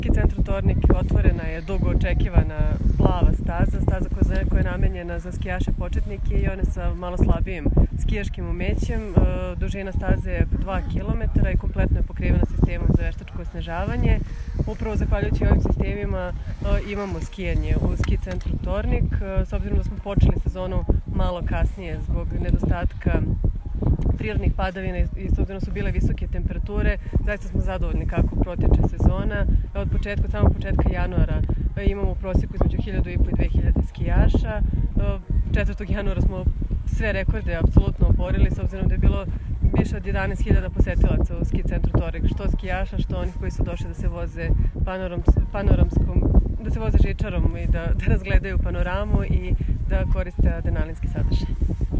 Ski centar Tornik otvorena je dugo očekivana plava staza koja je namenjena za skijaše početnike i one sa malo slabijim skijaškim umećem. Dužina staze je 2 km i kompletno je pokrivena sistemom za veštačko osnežavanje. Upravo zahvaljujući ovim sistemima imamo skijanje u ski centru Tornik. S obzirom da smo počeli sezonu malo kasnije zbog nedostatka prirodnih padavina i s obzirom da su bile visoke temperature, zaista smo zadovoljni kako proteče sezona. Od samog početka januara imamo u prosjeku između 1500 i 2000 skijaša. 4. januara smo sve rekorde apsolutno oborili, s obzirom da je bilo više od 11.000 posetilaca u ski centru Tornik, što skijaša, što onih koji su došli da se voze da se voze žičarom i da razgledaju panoramu i da koriste adrenalinski sadržaj.